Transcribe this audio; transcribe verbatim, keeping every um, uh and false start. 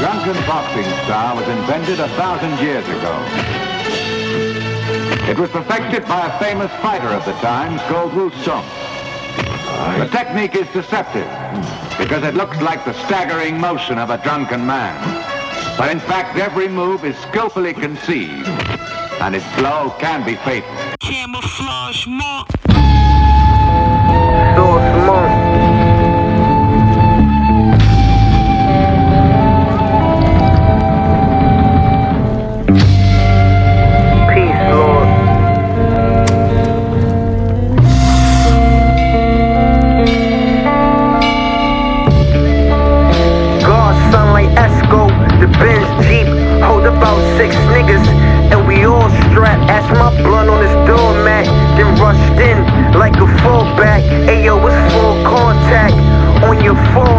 drunken boxing style was invented a thousand years ago. It was perfected by a famous fighter of the times called Wu Sung. The technique is deceptive because it looks like the staggering motion of a drunken man. But in fact, every move is skillfully conceived, and its blow can be fatal. Camouflage monk. So smart. Peace, Lord. God, sunlight, Esco, the Benz Jeep, hold about six niggas, and we all strapped. Ash my blunt on his doormat, then rushed in like a fullback. Ayo, it's full contact on your phone.